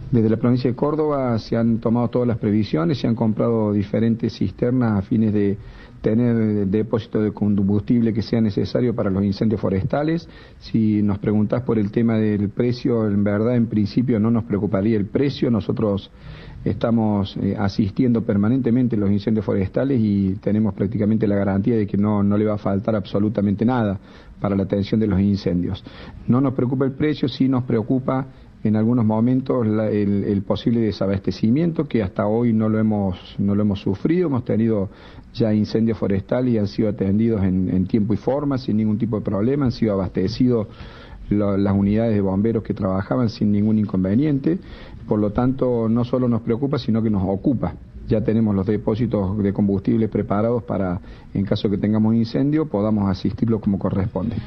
Desde la provincia de Córdoba se han tomado todas las previsiones, se han comprado diferentes cisternas a fines de tener el depósito de combustible que sea necesario para los incendios forestales. Si nos preguntás por el tema del precio, en verdad, en principio no nos preocuparía el precio. Nosotros estamos asistiendo permanentemente en los incendios forestales y tenemos prácticamente la garantía de que no le va a faltar absolutamente nada para la atención de los incendios. No nos preocupa el precio, sí nos preocupa en algunos momentos el posible desabastecimiento, que hasta hoy no lo hemos sufrido. Hemos tenido ya incendios forestales y han sido atendidos en tiempo y forma, sin ningún tipo de problema, han sido abastecidos las unidades de bomberos que trabajaban sin ningún inconveniente. Por lo tanto, no solo nos preocupa, sino que nos ocupa. Ya tenemos los depósitos de combustible preparados para, en caso que tengamos un incendio, podamos asistirlo como corresponde.